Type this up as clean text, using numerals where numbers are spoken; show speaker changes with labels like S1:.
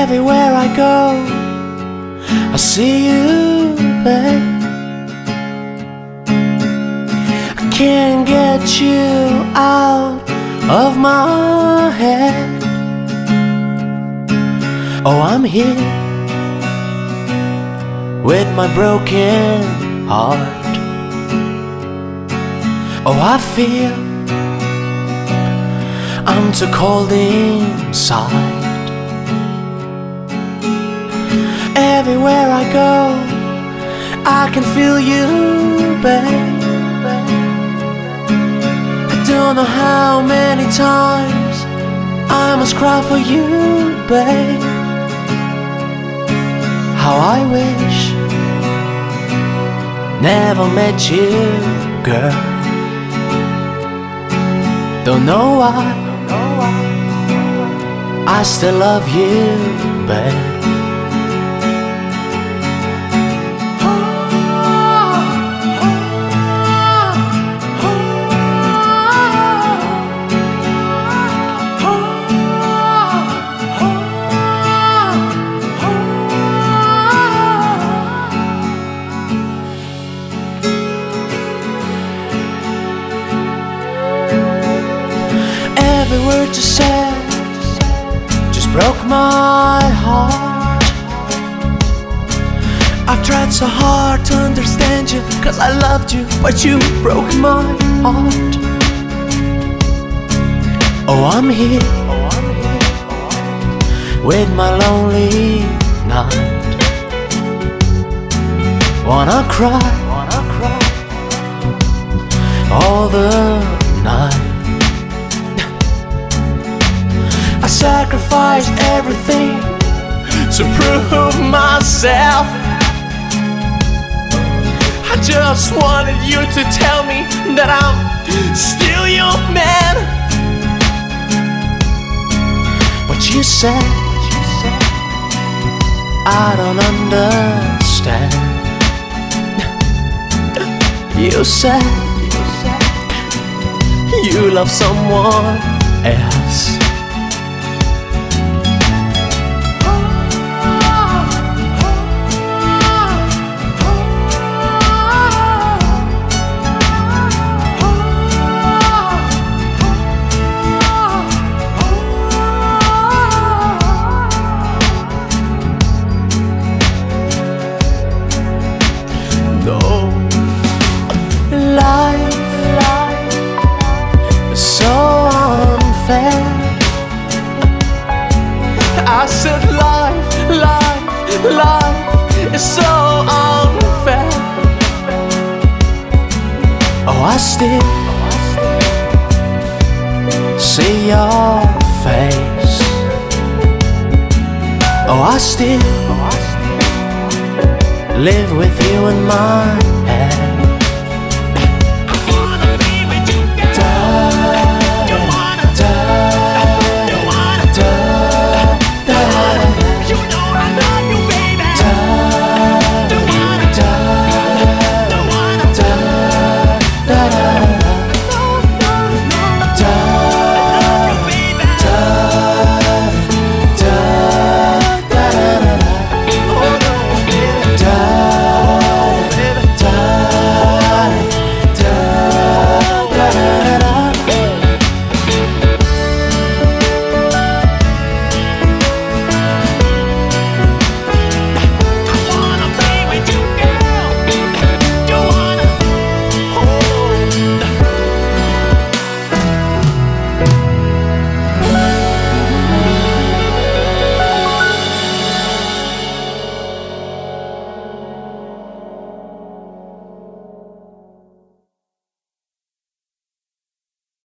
S1: Everywhere I go, I see you, babe. I can't get you out of my head. Oh, I'm here with my broken heart. Oh, I feel I'm too cold inside. Everywhere I go, I can feel you, babe. I don't know how many times I must cry for you, babe. How I wish never met you, girl. Don't know why I still love you, babe. Every word you said just broke my heart. I've tried so hard to understand you, 'cause I loved you, but you broke my heart. Oh, I'm here with my lonely night. Wanna cry all the night. I sacrificed everything to prove myself. I just wanted you to tell me that I'm still your man. But you said I don't understand. You said you love someone else. I said life is so unfair. Oh, I still see your face. Oh, I still live with you in my head.